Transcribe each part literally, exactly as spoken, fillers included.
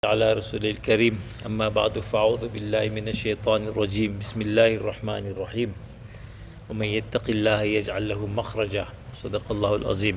على رسول الكريم أما بعد فأعوذ بالله من الشيطان الرجيم بسم الله الرحمن الرحيم ومن يتق الله يجعل له مخرجا صدق الله العظيم.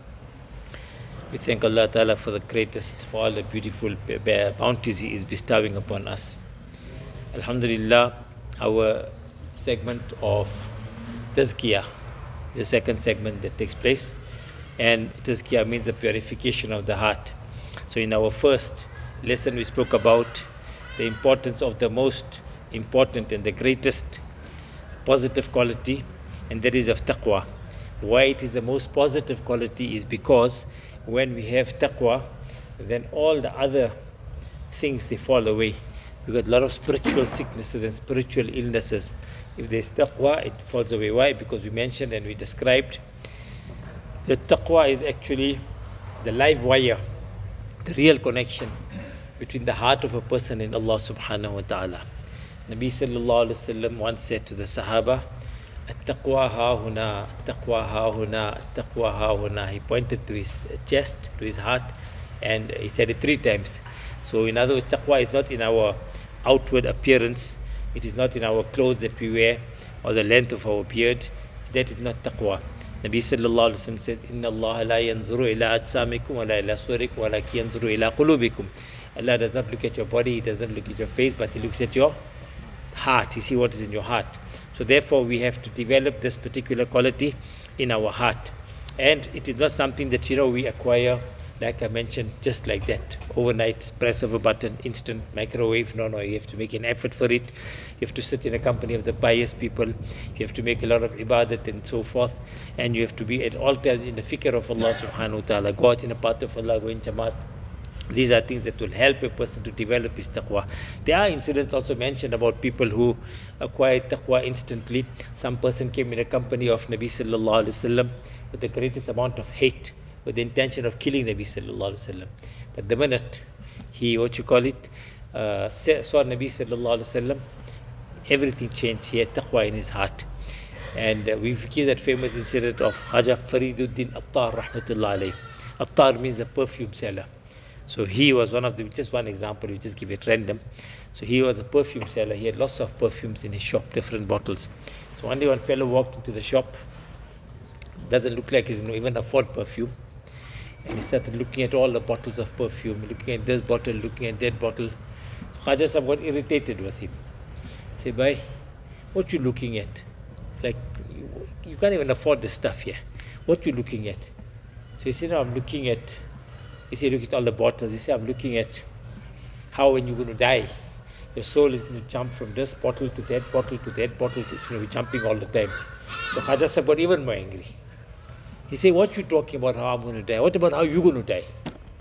We thank Allah Ta'ala for the greatest, for all the beautiful bounties He is bestowing upon us. Alhamdulillah, our segment of Tazkiyah, the second segment that takes place, and Tazkiyah means the purification of the heart. So in our first lesson we spoke about the importance of the most important and the greatest positive quality, and that is of taqwa. Why it is the most positive quality is because when we have taqwa, then all the other things they fall away. We got a lot of spiritual sicknesses and spiritual illnesses. If there's taqwa, it falls away. Why? Because we mentioned and we described that taqwa is actually the live wire, the real connection between the heart of a person and Allah subhanahu wa ta'ala. Nabi sallallahu alayhi wa sallam once said to the Sahaba, At-taqwa ha-huna, at-taqwa ha-huna, at-taqwa ha-huna. He pointed to his chest, to his heart, and he said it three times. So in other words, taqwa is not in our outward appearance, it is not in our clothes that we wear, or the length of our beard. That is not taqwa. Nabi sallallahu alayhi wa sallam says, Inna Allah la yanzuru ila ajsamikum wa la ila surikum wa la yanzuru ila qulubikum. Allah does not look at your body, He does not look at your face, but He looks at your heart. He sees what is in your heart. So therefore we have to develop this particular quality in our heart. And it is not something that, you know, we acquire, like I mentioned, just like that. Overnight, press of a button, instant microwave. No, no, you have to make an effort for it. You have to sit in a company of the pious people. You have to make a lot of ibadat and so forth. And you have to be at all times in the fikr of Allah subhanahu wa ta'ala. Go out in the path of Allah, go in jamaat. These are things that will help a person to develop his taqwa. There are incidents also mentioned about people who acquired taqwa instantly. Some person came in a company of Nabi sallallahu alaihi wasallam with the greatest amount of hate, with the intention of killing Nabi sallallahu alaihi wasallam. But the minute he, what you call it, uh, saw Nabi sallallahu alaihi wasallam, everything changed. He had taqwa in his heart. And uh, we give that famous incident of Haja Fariduddin Attar rahmatullah alayhi. Attar means a perfume seller. So he was one of the, just one example, we just give it random. So he was a perfume seller. He had lots of perfumes in his shop, different bottles. So one day one fellow walked into the shop, doesn't look like he's you know, even afford perfume. And he started looking at all the bottles of perfume, looking at this bottle, looking at that bottle. So Khaja Sahib got irritated with him. Say, bhai, what you looking at? Like, you, you can't even afford this stuff here. What you looking at? So he said, no, I'm looking at, he said, look at all the bottles. He said, I'm looking at how when you're going to die, your soul is going to jump from this bottle to that bottle to that bottle. It's going to be jumping all the time. So Khaja Sahib got even more angry. He said, what you talking about how I'm going to die? What about how you're going to die?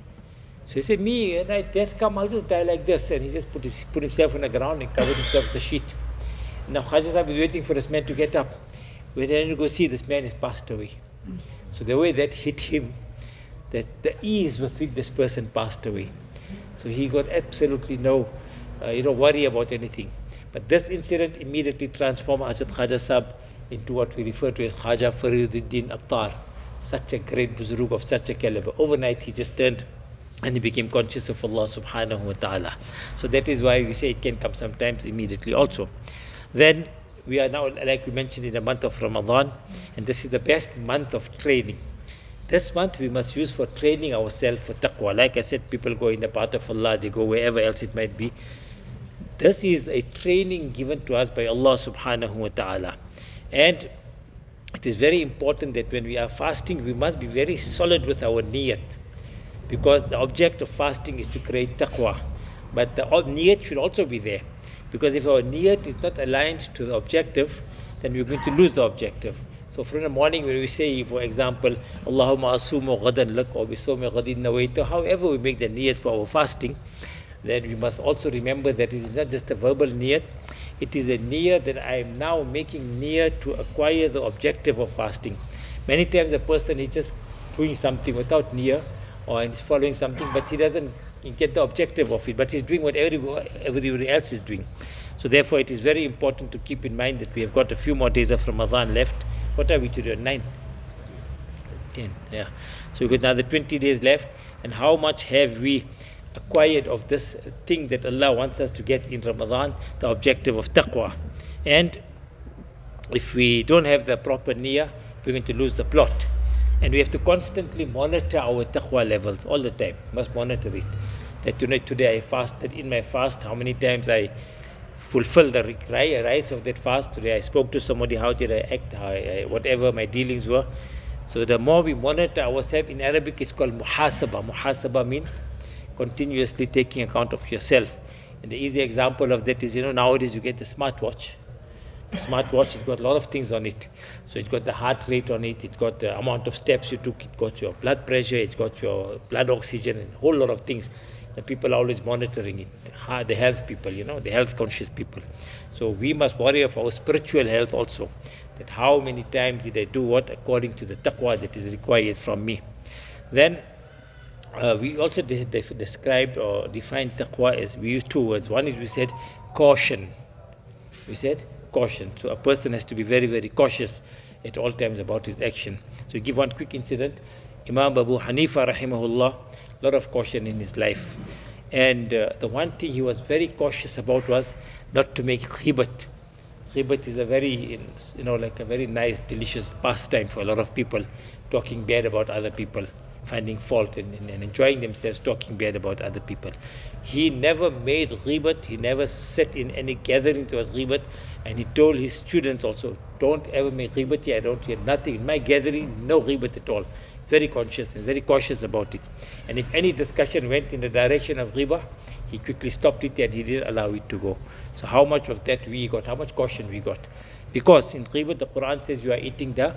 So he said, me, when I death come, I'll just die like this. And he just put, his, put himself on the ground and covered himself with a sheet. Now Khaja Sahib is waiting for this man to get up. When they to go see, this man has passed away. So the way that hit him, that the ease with which this person passed away. So he got absolutely no uh, you know, worry about anything. But this incident immediately transformed Hazrat Khaja Sahib into what we refer to as Khaja Fariduddin Attar, such a great buzurg of such a caliber. Overnight he just turned and he became conscious of Allah subhanahu wa ta'ala. So that is why we say it can come sometimes immediately also. Then we are now, like we mentioned, in the month of Ramadan, and this is the best month of training. This month we must use for training ourselves for taqwa. Like I said, people go in the path of Allah, they go wherever else it might be. This is a training given to us by Allah subhanahu wa ta'ala. And it is very important that when we are fasting, we must be very solid with our niyat. Because the object of fasting is to create taqwa. But the niyat should also be there. Because if our niyat is not aligned to the objective, then we're going to lose the objective. So from the morning when we say, for example, Allahumma asumu ghadan lak or bisawmi ghadin nawaitu, however we make the niyat for our fasting, then we must also remember that it is not just a verbal niyat, it is a niyat that I am now making niyat to acquire the objective of fasting. Many times a person is just doing something without niyat, or he's following something, but he doesn't get the objective of it, but he's doing what everybody, everybody else is doing. So therefore it is very important to keep in mind that we have got a few more days of Ramadan left. What are we today? Nine? Ten, yeah. So we've got another twenty days left. And how much have we acquired of this thing that Allah wants us to get in Ramadan, the objective of taqwa. And if we don't have the proper niyyah, we're going to lose the plot. And we have to constantly monitor our taqwa levels all the time. Must monitor it. That tonight, today I fasted. In my fast, how many times I fulfilled the rights of that fast. Today I spoke to somebody, how did I act, how I, whatever my dealings were. So the more we monitor ourselves, in Arabic it's called muhasaba. Muhasaba means continuously taking account of yourself. And the easy example of that is, you know, nowadays you get the smartwatch. The smartwatch, it's got a lot of things on it. So it's got the heart rate on it, it's got the amount of steps you took, it's got your blood pressure, it's got your blood oxygen, and a whole lot of things. The people are always monitoring it, the health people, you know, the health conscious people. So we must worry of our spiritual health also, that how many times did I do what according to the taqwa that is required from me. Then uh, we also de de described or defined taqwa as, we use two words. One is, we said caution. We said caution. So a person has to be very, very cautious at all times about his action. So we give one quick incident. Imam Abu Hanifa rahimahullah, a lot of caution in his life. And uh, the one thing he was very cautious about was not to make khibat. Khibat is a very, you know, like a very nice, delicious pastime for a lot of people, talking bad about other people, finding fault and, and, and enjoying themselves talking bad about other people. He never made ghibat, he never sat in any gathering that was ghibat, and he told his students also, don't ever make ghibat here, I don't hear nothing. In my gathering, no ghibat at all. Very conscious and very cautious about it. And if any discussion went in the direction of ghibah, he quickly stopped it and he didn't allow it to go. So how much of that we got, how much caution we got? Because in ghibah, the Quran says you are eating the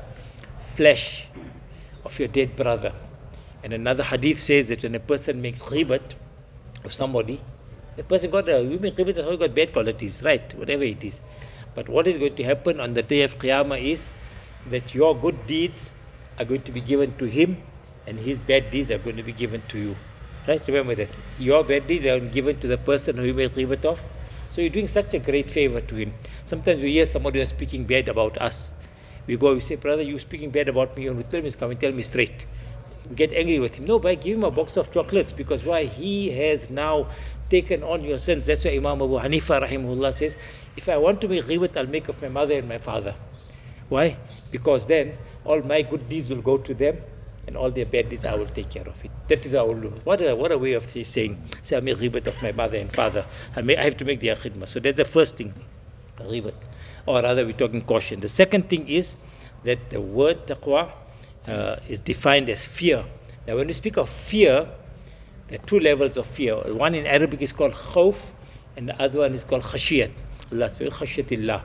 flesh of your dead brother. And another hadith says that when a person makes ghibat of somebody, the person got a, you make ghibat, he got bad qualities, right? Whatever it is. But what is going to happen on the day of Qiyamah is that your good deeds are going to be given to him and his bad deeds are going to be given to you. Right? Remember that. Your bad deeds are given to the person who you made ghibat of. So you're doing such a great favor to him. Sometimes we hear somebody who is speaking bad about us. We go, we say, brother, you're speaking bad about me. And we tell him, come and tell me straight. We get angry with him. No, but I give him a box of chocolates because why? He has now taken on your sins. That's why Imam Abu Hanifa rahimahullah says, if I want to make ghibat, I'll make of my mother and my father. Why? Because then all my good deeds will go to them and all their bad deeds I will take care of it. That is our law. What a, what a way of saying, say I make ghibat of my mother and father. I, may, I have to make their khidmah. So that's the first thing, ghibat. Or rather we're talking caution. The second thing is that the word taqwa uh, is defined as fear. Now when we speak of fear, there are two levels of fear. One in Arabic is called khawf and the other one is called khashiyat. Allah speaks khashiyatillah.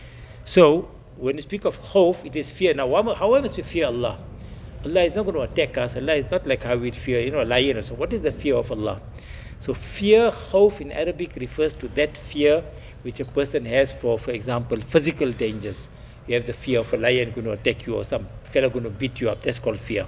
So when we speak of khawf, it is fear. Now, how must we fear Allah? Allah is not going to attack us. Allah is not like how we fear, you know, a lion or so. What is the fear of Allah? So fear, khawf in Arabic refers to that fear which a person has for, for example, physical dangers. You have the fear of a lion going to attack you or some fellow going to beat you up. That's called fear.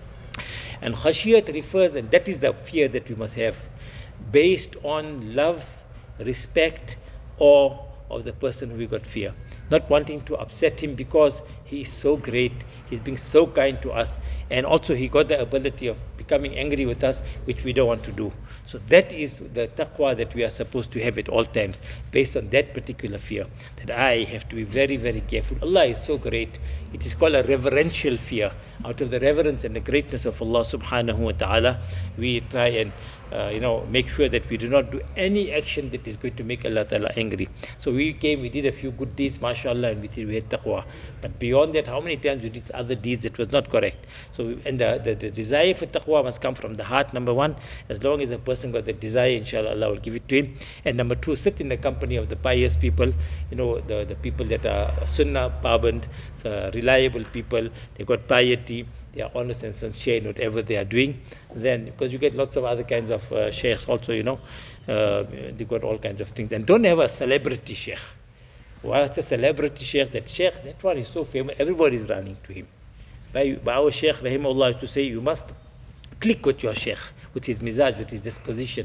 And khashiyat refers, and that is the fear that we must have, based on love, respect, awe of the person who we got fear. Not wanting to upset him because he is so great, he's being so kind to us, and also he got the ability of becoming angry with us, which we don't want to do. So that is the taqwa that we are supposed to have at all times, based on that particular fear, that I have to be very, very careful. Allah is so great. It is called a reverential fear. Out of the reverence and the greatness of Allah subhanahu wa ta'ala, we try and Uh, you know, make sure that we do not do any action that is going to make Allah Ta'ala angry. So we came, we did a few good deeds, mashallah, and we said we had taqwa. But beyond that, how many times we did other deeds that was not correct? So, we, and the, the, the desire for taqwa must come from the heart, number one. As long as a person got the desire, inshallah, Allah will give it to him. And number two, sit in the company of the pious people, you know, the, the people that are sunnah, paband, so reliable people, they got piety, they are honest and sincere in whatever they are doing. Then, because you get lots of other kinds of uh, sheikhs also, you know, uh, they got all kinds of things. And don't have a celebrity sheikh. What's a celebrity sheikh? That sheikh, that one is so famous, everybody is running to him. By, by our sheikh, rahimahullah, used to say, you must click with your sheikh, with his mizaj, with his disposition.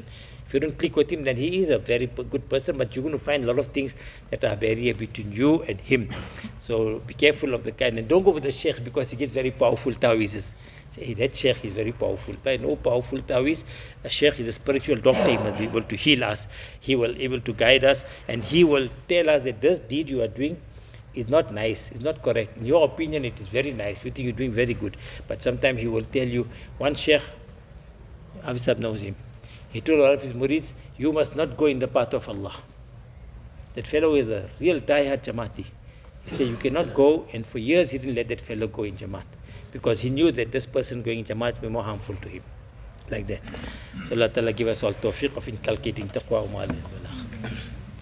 If you don't click with him, then he is a very good person, but you're going to find a lot of things that are barrier between you and him. So be careful of the kind, and don't go with the sheikh because he gives very powerful ta'weezes. Say, hey, that sheikh is very powerful. By no powerful ta'weez, a sheikh is a spiritual doctor. He must be able to heal us. He will be able to guide us, and he will tell us that this deed you are doing is not nice, it's not correct. In your opinion, it is very nice. You think you're doing very good. But sometimes he will tell you, one sheikh, Hafiz Sahib knows him, he told all of his murids, you must not go in the path of Allah. That fellow is a real diehard Jamaati. He said, you cannot go, and for years he didn't let that fellow go in Jamaat, because he knew that this person going in Jamaat will be more harmful to him. Like that. So Allah Ta'ala give us all tawfiq of inculcating taqwa wa ma'al.